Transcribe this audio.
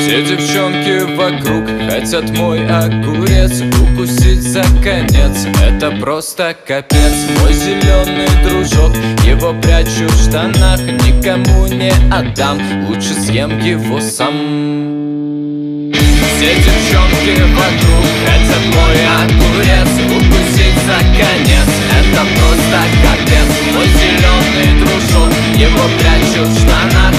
Все девчонки вокруг хотят мой огурец укусить за конец. Это просто капец. Мой зеленый дружок, его прячу в штанах, никому не отдам, лучше съем его сам. Все девчонки вокруг хотят мой огурец укусить за конец. Это просто капец. Мой зеленый дружок, его прячу в штанах,